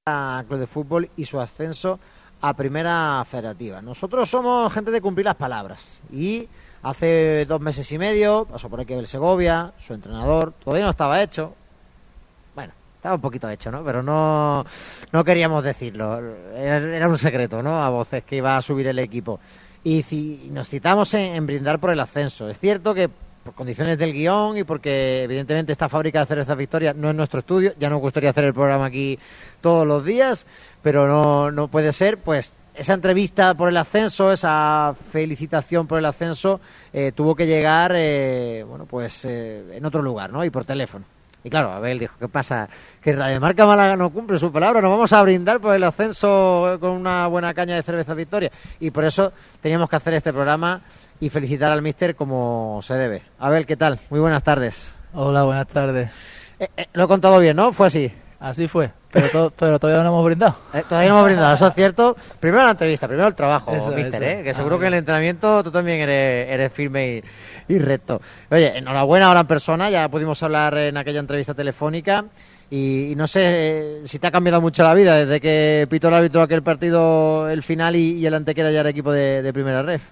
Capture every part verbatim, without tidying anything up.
Club de Fútbol y su ascenso a Primera Federativa. Nosotros somos gente de cumplir las palabras y hace dos meses y medio pasó por aquí el Segovia, su entrenador, todavía no estaba hecho. Bueno, estaba un poquito hecho, ¿no? Pero no, no queríamos decirlo. Era, era un secreto, ¿no? A voces que iba a subir el equipo. Y ci- nos citamos en, en brindar por el ascenso. Es cierto que por condiciones del guión y porque evidentemente esta fábrica de cervezas Victoria no es nuestro estudio, ya nos gustaría hacer el programa aquí todos los días, pero no, no puede ser, pues esa entrevista por el ascenso, esa felicitación por el ascenso, eh, tuvo que llegar, eh, bueno, pues eh, en otro lugar, ¿no? Y por teléfono. Y claro, Abel dijo, ¿qué pasa? Que Radio Marca Málaga no cumple su palabra, nos vamos a brindar por el ascenso con una buena caña de cerveza Victoria. Y por eso teníamos que hacer este programa y felicitar al míster como se debe. Abel, ¿qué tal? Muy buenas tardes. Hola, buenas tardes. Eh, eh, lo he contado bien, ¿no? Fue así. Así fue, pero, to- pero todavía no hemos brindado. Eh, todavía no hemos brindado, eso es cierto. Primero la entrevista, primero el trabajo, Eso, míster, eso. ¿eh? Que seguro Ah, que en el bien. entrenamiento tú también eres, eres firme y, y recto. Oye, enhorabuena ahora en persona, ya pudimos hablar en aquella entrevista telefónica y, y no sé eh, si te ha cambiado mucho la vida desde que pitó el árbitro aquel partido, el final y, y el Antequera ya era equipo de, de primera ref.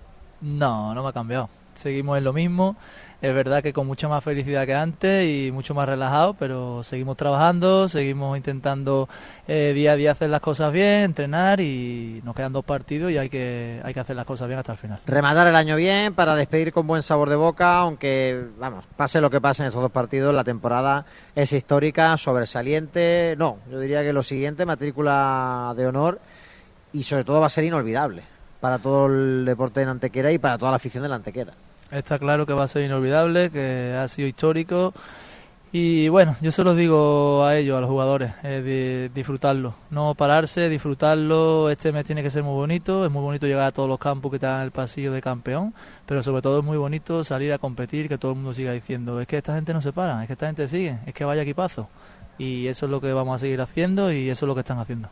No, no me ha cambiado. Seguimos en lo mismo. Es verdad que con mucha más felicidad que antes y mucho más relajado, pero seguimos trabajando, seguimos intentando eh, día a día hacer las cosas bien, entrenar y nos quedan dos partidos y hay que, hay que hacer las cosas bien hasta el final. Rematar el año bien para despedir con buen sabor de boca, aunque, vamos, pase lo que pase en estos dos partidos, la temporada es histórica, sobresaliente, no, yo diría que lo siguiente, matrícula de honor y sobre todo va a ser inolvidable para todo el deporte de Antequera y para toda la afición de la Antequera. Está claro que va a ser inolvidable, que ha sido histórico y bueno, yo se los digo a ellos, a los jugadores, eh, de disfrutarlo, no pararse, disfrutarlo. Este mes tiene que ser muy bonito, es muy bonito llegar a todos los campos que están en el pasillo de campeón, pero sobre todo es muy bonito salir a competir, que todo el mundo siga diciendo, es que esta gente no se para, es que esta gente sigue, es que vaya equipazo, y eso es lo que vamos a seguir haciendo y eso es lo que están haciendo.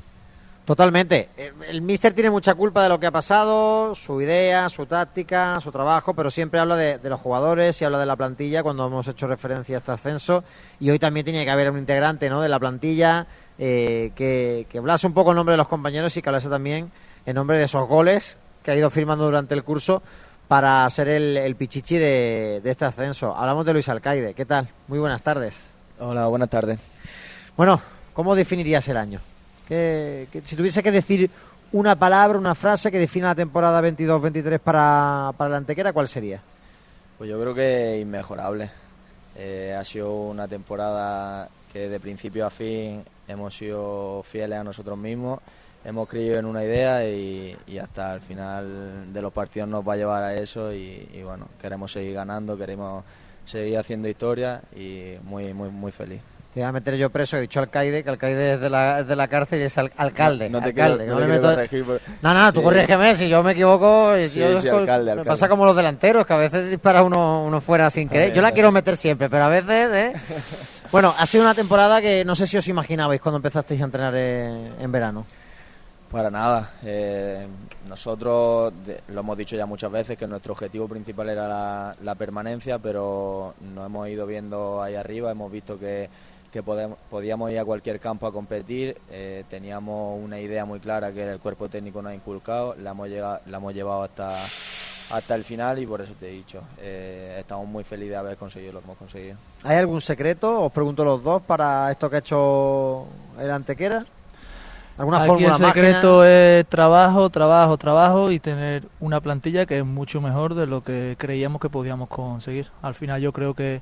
Totalmente. Eh, El míster tiene mucha culpa de lo que ha pasado, su idea, su táctica, su trabajo, pero siempre habla de, de los jugadores y habla de la plantilla cuando hemos hecho referencia a este ascenso. Y hoy también tiene que haber un integrante, ¿no?, de la plantilla eh, que, que hablase un poco en nombre de los compañeros y que hablase también en nombre de esos goles que ha ido firmando durante el curso para ser el, el pichichi de, de este ascenso. Hablamos de Luis Alcaide. ¿Qué tal? Muy buenas tardes. Hola, buenas tardes. Bueno, ¿cómo definirías el año? Que, que si tuviese que decir una palabra, una frase que defina la temporada veintidós veintitrés para, para la Antequera, ¿cuál sería? Pues yo creo que inmejorable. Eh, ha sido una temporada que de principio a fin hemos sido fieles a nosotros mismos, hemos creído en una idea y, y hasta el final de los partidos nos va a llevar a eso y, y bueno, queremos seguir ganando, queremos seguir haciendo historia y muy, muy, muy feliz. Te voy a meter yo preso, he dicho alcaide, que alcaide es de la, es de la cárcel y es al, alcalde. No, no te alcalde, quiero, no no te le quiero meto- corregir. Por... No, no, tú Sí. corrígeme, si yo me equivoco, y si Sí, yo sí, descol- alcalde, me alcalde. pasa como los delanteros, que a veces dispara uno, uno fuera sin querer. bien, Yo la está quiero bien. meter siempre, pero a veces, ¿eh? Bueno, ha sido una temporada que no sé si os imaginabais cuando empezasteis a entrenar en, en verano. Para nada. Eh, nosotros de- lo hemos dicho ya muchas veces que nuestro objetivo principal era la, la permanencia, pero nos hemos ido viendo ahí arriba, hemos visto que, que podemos, podíamos ir a cualquier campo a competir, eh, teníamos una idea muy clara que el cuerpo técnico nos ha inculcado, la hemos, llegado, la hemos llevado hasta, hasta el final y por eso te he dicho, eh, estamos muy felices de haber conseguido lo que hemos conseguido. ¿Hay algún secreto? Os pregunto los dos para esto que ha hecho el Antequera. ¿Alguna Aquí fórmula el secreto mágica? es trabajo, trabajo, trabajo y tener una plantilla que es mucho mejor de lo que creíamos que podíamos conseguir. Al final yo creo que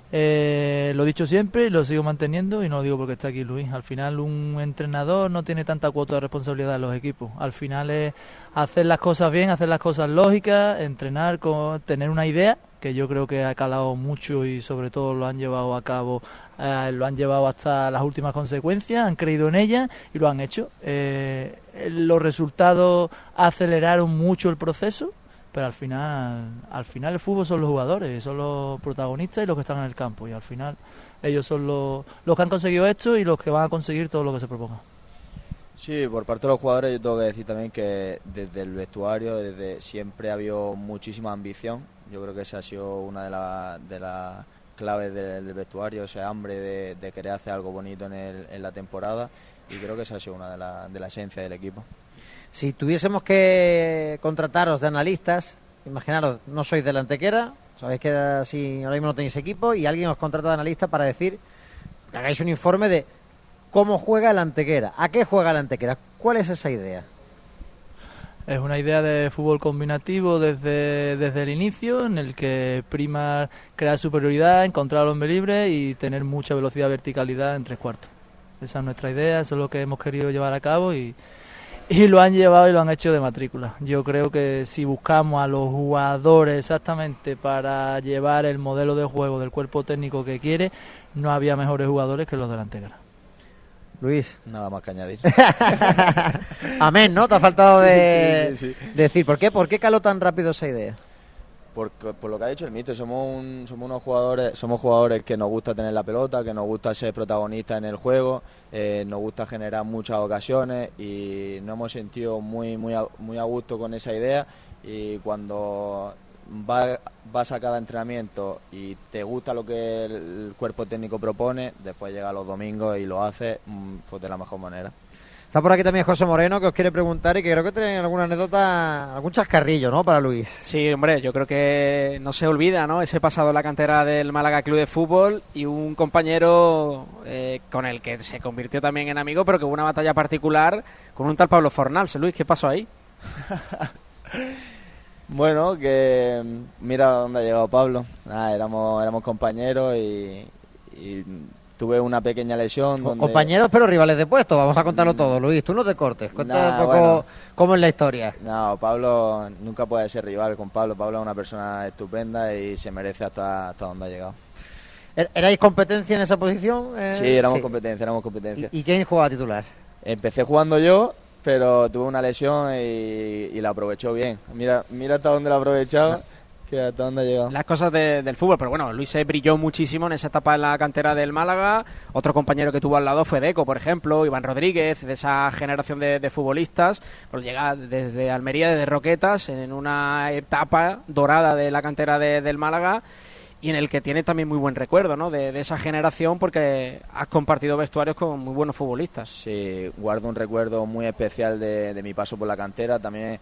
eh, lo he dicho siempre y lo sigo manteniendo y no lo digo porque está aquí Luis. Al final un entrenador no tiene tanta cuota de responsabilidad en los equipos. Al final es hacer las cosas bien, hacer las cosas lógicas, entrenar, con, tener una idea que yo creo que ha calado mucho y sobre todo lo han llevado a cabo, eh, lo han llevado hasta las últimas consecuencias, han creído en ella y lo han hecho. Eh, los resultados aceleraron mucho el proceso, pero al final, al final el fútbol son los jugadores, son los protagonistas y los que están en el campo y al final ellos son los, los que han conseguido esto y los que van a conseguir todo lo que se proponga. Sí, por parte de los jugadores yo tengo que decir también que desde el vestuario desde siempre ha habido muchísima ambición. Yo creo que esa ha sido una de las de las claves del, del vestuario, ese hambre de, de querer hacer algo bonito en, el, en la temporada, y creo que esa ha sido una de la, de la esencia del equipo. Si tuviésemos que contrataros de analistas, imaginaros, no sois del Antequera, sabéis que así ahora mismo no tenéis equipo, y alguien os contrata de analista para decir que hagáis un informe de cómo juega el Antequera, a qué juega el Antequera, ¿cuál es esa idea? Es una idea de fútbol combinativo desde, desde el inicio, en el que prima crear superioridad, encontrar al hombre libre y tener mucha velocidad y verticalidad en tres cuartos. Esa es nuestra idea, eso es lo que hemos querido llevar a cabo y, y lo han llevado y lo han hecho de matrícula. Yo creo que si buscamos a los jugadores exactamente para llevar el modelo de juego del cuerpo técnico que quiere, no había mejores jugadores que los del Antequera. Luis. Nada más que añadir. Amén, ¿no? Te ha faltado de sí, sí, sí, sí. decir, ¿por qué? ¿Por qué caló tan rápido esa idea? Por, por lo que ha dicho el míster, somos, un, somos unos jugadores, somos jugadores que nos gusta tener la pelota, que nos gusta ser protagonistas en el juego, eh, nos gusta generar muchas ocasiones y nos hemos sentido muy, muy, a, muy a gusto con esa idea, y cuando va, vas a cada entrenamiento y te gusta lo que el cuerpo técnico propone, después llega los domingos y lo hace pues de la mejor manera. Está por aquí también José Moreno, que os quiere preguntar y que creo que tiene alguna anécdota, algún chascarrillo, ¿no?, para Luis. Sí, hombre, yo creo que no se olvida, ¿no?, ese pasado en la cantera del Málaga Club de Fútbol, y un compañero eh, con el que se convirtió también en amigo, pero que hubo una batalla particular con un tal Pablo Fornals. Luis, ¿qué pasó ahí? Bueno, que mira dónde ha llegado Pablo. Nada, éramos, éramos compañeros y... y tuve una pequeña lesión. Donde... Compañeros, pero rivales de puesto. Vamos a contarlo todo, Luis. Tú no te cortes. Cuéntame nah, un poco bueno, cómo es la historia. No, Pablo nunca puede ser rival con Pablo. Pablo es una persona estupenda y se merece hasta, hasta donde ha llegado. ¿Erais competencia en esa posición? Eh, sí, éramos sí. competencia, éramos competencia. ¿Y, ¿Y quién jugaba titular? Empecé jugando yo, pero tuve una lesión y, y la aprovechó bien. Mira, mira hasta dónde la ha aprovechado. No. Que hasta dónde ha llegado. Las cosas de, del fútbol, pero bueno, Luis se brilló muchísimo en esa etapa en la cantera del Málaga. Otro compañero que tuvo al lado fue Deco, por ejemplo, Iván Rodríguez, de esa generación de, de futbolistas. Pues llega desde Almería, desde Roquetas, en una etapa dorada de la cantera de, del Málaga, y en el que tiene también muy buen recuerdo, ¿no?, de, de esa generación, porque has compartido vestuarios con muy buenos futbolistas. Sí, guardo un recuerdo muy especial de, de mi paso por la cantera. También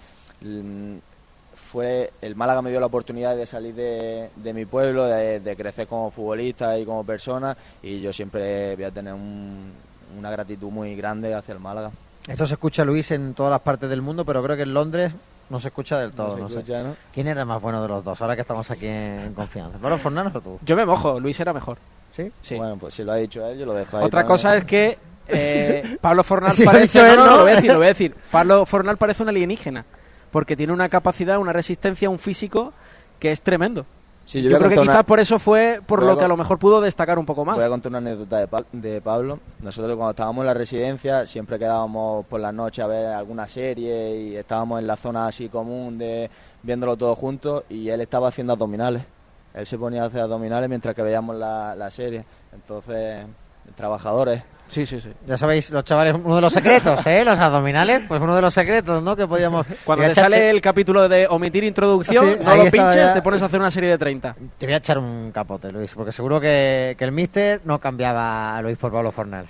fue el Málaga me dio la oportunidad de salir de, de mi pueblo, de, de crecer como futbolista y como persona, y yo siempre voy a tener un, una gratitud muy grande hacia el Málaga. Esto se escucha, Luis, en todas las partes del mundo, pero creo que en Londres no se escucha del todo. No, no escucha, sé. ¿No? ¿Quién era más bueno de los dos, ahora que estamos aquí en, en confianza? ¿Pablo Fornals o tú? Yo me mojo, Luis era mejor. ¿Sí? Sí. Bueno, pues si lo ha dicho él, yo lo dejo ahí. Otra también. cosa es que eh, Pablo Fornals si parece... Lo, dicho él, no, no, ¿no? lo voy a decir, lo voy a decir. Pablo Fornals parece un alienígena, porque tiene una capacidad, una resistencia, un físico que es tremendo. Sí, yo yo creo que una... quizás por eso fue por voy lo que a lo mejor pudo destacar un poco más. Voy a contar una anécdota de, pa de Pablo. Nosotros cuando estábamos en la residencia siempre quedábamos por la noche a ver alguna serie y estábamos en la zona así común de viéndolo todo juntos, y él estaba haciendo abdominales. Él se ponía a hacer abdominales mientras que veíamos la, la serie. Entonces, trabajadores. Sí, sí, sí. Ya sabéis, los chavales, uno de los secretos, ¿eh? Los abdominales, pues uno de los secretos, ¿no? Que podíamos... Cuando te echarte... sale el capítulo de omitir introducción, sí, no lo pinches, ya... te pones a hacer una serie de treinta. Te voy a echar un capote, Luis, porque seguro que, que el míster no cambiaba a Luis por Pablo Fornals.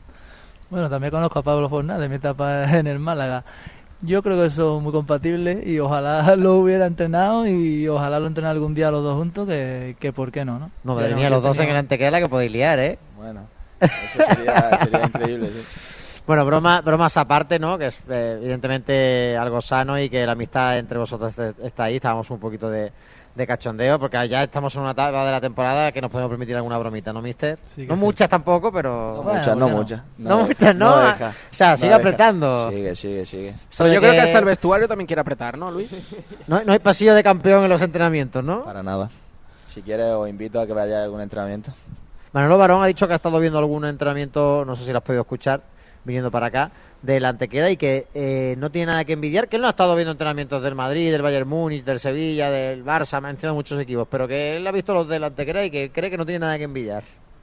Bueno, también conozco a Pablo Fornals de mi etapa en el Málaga. Yo creo que son muy compatibles y ojalá lo hubiera entrenado y ojalá lo entrenara algún día los dos juntos, que, que por qué no, ¿no? No, madre mía, los dos tenía... en el Antequera que podéis liar, ¿eh? Bueno... Eso sería, sería increíble, sí. Bueno, broma, bromas aparte, ¿no? Que es eh, evidentemente algo sano y que la amistad entre vosotros está ahí. Estábamos un poquito de, de cachondeo porque ya estamos en una etapa de la temporada que nos podemos permitir alguna bromita, ¿no, mister? Sí, no sí. Muchas tampoco, pero... No bueno, muchas, no bueno. muchas. No, no deja, muchas, ¿no? no deja, o sea, no sigue deja. apretando. Sigue, sigue, sigue. Pero yo que... creo que hasta el vestuario también quiere apretar, ¿no, Luis? No, no hay pasillo de campeón en los entrenamientos, ¿no? Para nada. Si quieres os invito a que vayáis a algún entrenamiento. Manolo Barón ha dicho que ha estado viendo algún entrenamiento, no sé si lo has podido escuchar, viniendo para acá, del Antequera, y que eh, no tiene nada que envidiar, que él no ha estado viendo entrenamientos del Madrid, del Bayern Múnich, del Sevilla, del Barça, ha mencionado muchos equipos, pero que él ha visto los del Antequera y que cree que no tiene nada que envidiar.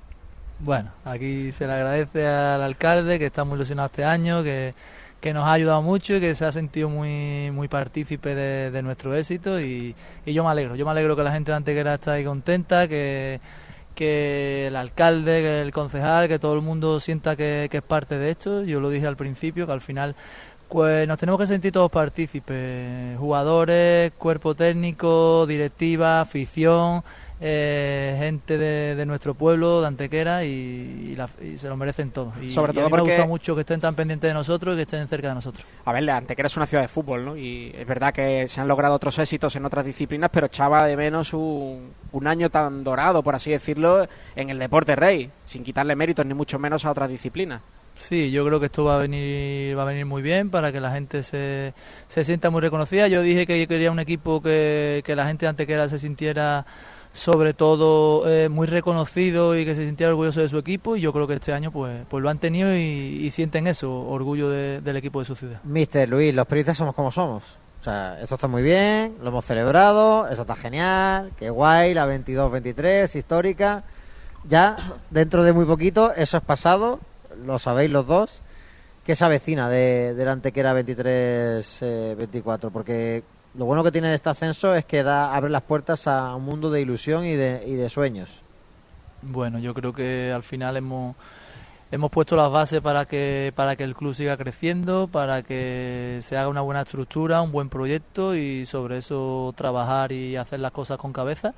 Bueno, aquí se le agradece al alcalde, que está muy ilusionado este año, que, que nos ha ayudado mucho y que se ha sentido muy muy partícipe de, de nuestro éxito, y, y yo me alegro, yo me alegro que la gente de Antequera está ahí contenta, que... que el alcalde, que el concejal, que todo el mundo sienta que, que es parte de esto. Yo lo dije al principio, que al final pues nos tenemos que sentir todos partícipes, jugadores, cuerpo técnico, directiva, afición, eh, gente de, de nuestro pueblo, de Antequera, y, y, la, y se lo merecen todos. Y, Sobre y todo a mí me porque gusta mucho que estén tan pendientes de nosotros y que estén cerca de nosotros. A ver, Antequera es una ciudad de fútbol, ¿no? Y es verdad que se han logrado otros éxitos en otras disciplinas, pero echaba de menos un, un año tan dorado, por así decirlo, en el deporte rey, sin quitarle méritos ni mucho menos a otras disciplinas. Sí, yo creo que esto va a venir va a venir muy bien para que la gente se, se sienta muy reconocida. Yo dije que yo quería un equipo que, que la gente de Antequera se sintiera sobre todo eh, muy reconocido y que se sintiera orgulloso de su equipo, y yo creo que este año pues pues lo han tenido y, y sienten eso, orgullo de, del equipo de su ciudad. Mister Luis, los periodistas somos como somos. O sea, esto está muy bien, lo hemos celebrado, eso está genial, qué guay, la veintidós veintitrés, histórica. Ya, dentro de muy poquito, eso es pasado, lo sabéis los dos. ¿Qué se avecina de, de la Antequera veintitrés veinticuatro? Porque lo bueno que tiene este ascenso es que da abre las puertas a un mundo de ilusión y de, y de sueños. Bueno, yo creo que al final hemos hemos puesto las bases para que para que el club siga creciendo, para que se haga una buena estructura, un buen proyecto, y sobre eso trabajar y hacer las cosas con cabeza.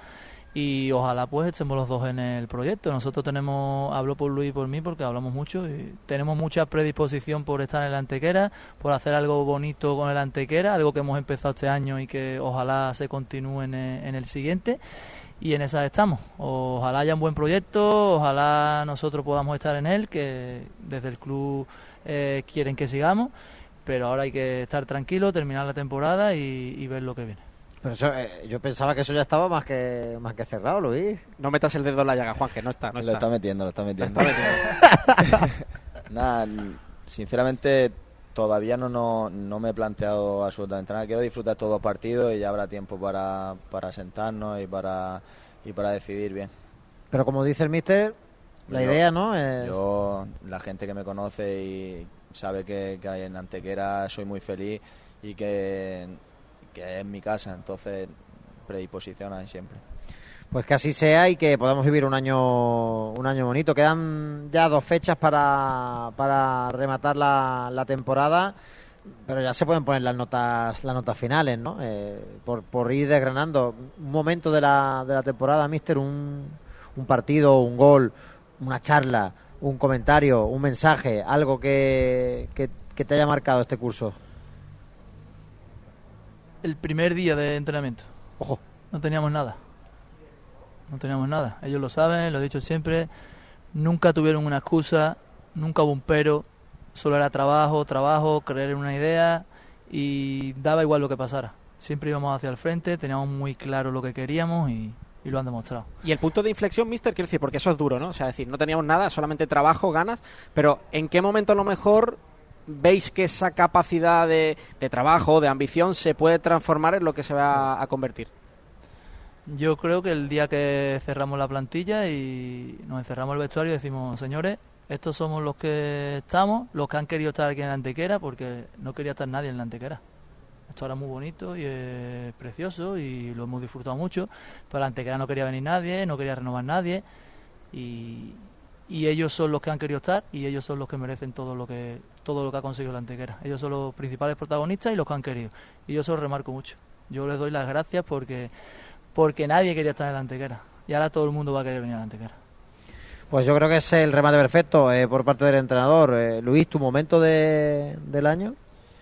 Y ojalá pues estemos los dos en el proyecto. Nosotros tenemos, hablo por Luis y por mí porque hablamos mucho, y tenemos mucha predisposición por estar en el Antequera, por hacer algo bonito con el Antequera, algo que hemos empezado este año y que ojalá se continúe en el, en el siguiente, y en esa estamos. Ojalá haya un buen proyecto, ojalá nosotros podamos estar en él, que desde el club eh, quieren que sigamos, pero ahora hay que estar tranquilo, terminar la temporada y, y ver lo que viene. Pero eso, eh, yo pensaba que eso ya estaba más que más que cerrado, Luis. No metas el dedo en la llaga, Juanje, no está, no Lo está. está metiendo, lo está metiendo. Lo está metiendo. Nada, sinceramente todavía no, no, no me he planteado absolutamente nada. Quiero disfrutar todos los partidos y ya habrá tiempo para, para sentarnos y para, y para decidir bien. Pero como dice el míster, la Yo- idea, ¿no? Es... Yo, la gente que me conoce y sabe que, que en Antequera soy muy feliz y que, que es mi casa, entonces predisposición hay siempre. Pues que así sea y que podamos vivir un año un año bonito. Quedan ya dos fechas para, para rematar la, la temporada, pero ya se pueden poner las notas las notas finales, ¿no? Eh, por, por ir desgranando un momento de la, de la temporada, míster, un, un partido, un gol, una charla, un comentario, un mensaje, algo que, que, que te haya marcado este curso. El primer día de entrenamiento. Ojo. No teníamos nada. No teníamos nada. Ellos lo saben, lo he dicho siempre. Nunca tuvieron una excusa, nunca hubo un pero. Solo era trabajo, trabajo, creer en una idea, y daba igual lo que pasara. Siempre íbamos hacia el frente, teníamos muy claro lo que queríamos y, y lo han demostrado. Y el punto de inflexión, mister, quiero decir, porque eso es duro, ¿no? O sea, decir, no teníamos nada, solamente trabajo, ganas, pero ¿en qué momento a lo mejor veis que esa capacidad de, de trabajo, de ambición, se puede transformar en lo que se va a convertir? Yo creo que el día que cerramos la plantilla y nos encerramos el vestuario y decimos, señores, estos somos los que estamos, los que han querido estar aquí en la Antequera, porque no quería estar nadie en la Antequera. Esto era muy bonito y es precioso y lo hemos disfrutado mucho, pero la Antequera no quería venir nadie, no quería renovar nadie, y, y ellos son los que han querido estar y ellos son los que merecen todo lo que todo lo que ha conseguido la Antequera. Ellos son los principales protagonistas y los que han querido, y yo eso lo remarco mucho. Yo les doy las gracias porque porque nadie quería estar en la Antequera y ahora todo el mundo va a querer venir a la Antequera. Pues yo creo que es el remate perfecto eh, por parte del entrenador. Eh, Luis, ¿tu momento de, del año?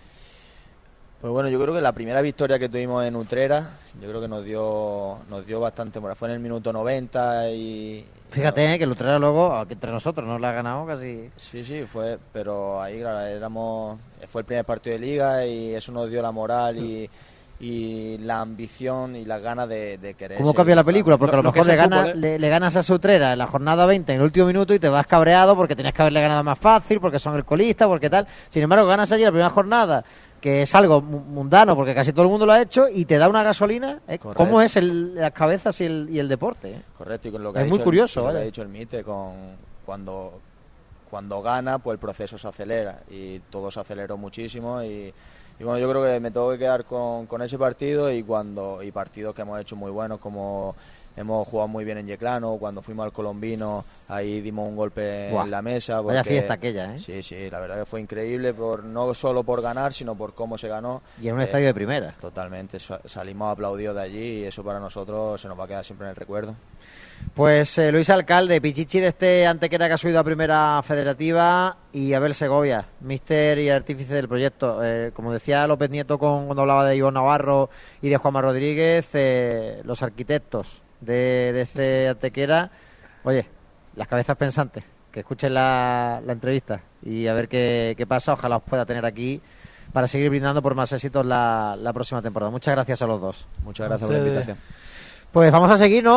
Pues bueno, yo creo que la primera victoria que tuvimos en Utrera, yo creo que nos dio nos dio bastante moral. Fue en el minuto noventa y... Fíjate eh, que el Utrera luego, aquí entre nosotros, nos la ha ganado casi... Sí, sí, fue, pero ahí claro, éramos, fue el primer partido de liga y eso nos dio la moral y, y la ambición y las ganas de, de querer. ¿Cómo cambia la película? Porque a lo, Lo- lo que mejor es le, el gana, fútbol, ¿eh? le, le ganas a esa Utrera en la jornada veinte, en el último minuto, y te vas cabreado porque tenías que haberle ganado más fácil, porque son el colista, porque tal. Sin embargo, ganas allí la primera jornada, que es algo mu- mundano, porque casi todo el mundo lo ha hecho, y te da una gasolina. ¿eh? Correcto. ¿Cómo es el, las cabezas y el, y el deporte? ¿eh? Correcto, y con lo que Es ha muy dicho curioso, el, lo que vaya. ha dicho el Mite, con cuando cuando gana, pues el proceso se acelera y todo se aceleró muchísimo y, y bueno, yo creo que me tengo que quedar con, con ese partido y cuando y partidos que hemos hecho muy buenos como hemos jugado muy bien en Yeclano, cuando fuimos al Colombino, ahí dimos un golpe Buah, en la mesa. vaya porque- fiesta aquella, ¿eh? Sí, sí, la verdad que fue increíble, por no solo por ganar, sino por cómo se ganó. Y en un Eh, estadio de primera. Totalmente, sa- salimos aplaudidos de allí y eso para nosotros se nos va a quedar siempre en el recuerdo. Pues eh, Luis Alcalde, Pichichi de este Antequera que ha subido a Primera Federativa, y Abel Segovia, míster y artífice del proyecto. Eh, como decía López Nieto con, cuando hablaba de Iván Navarro y de Juanma Rodríguez, eh, los arquitectos de, de este Antequera, oye, las cabezas pensantes, que escuchen la, la entrevista y a ver qué, qué pasa. Ojalá os pueda tener aquí para seguir brindando por más éxitos la, la próxima temporada. Muchas gracias a los dos. Muchas gracias por la Ustedes. invitación. Pues vamos a seguir, ¿no?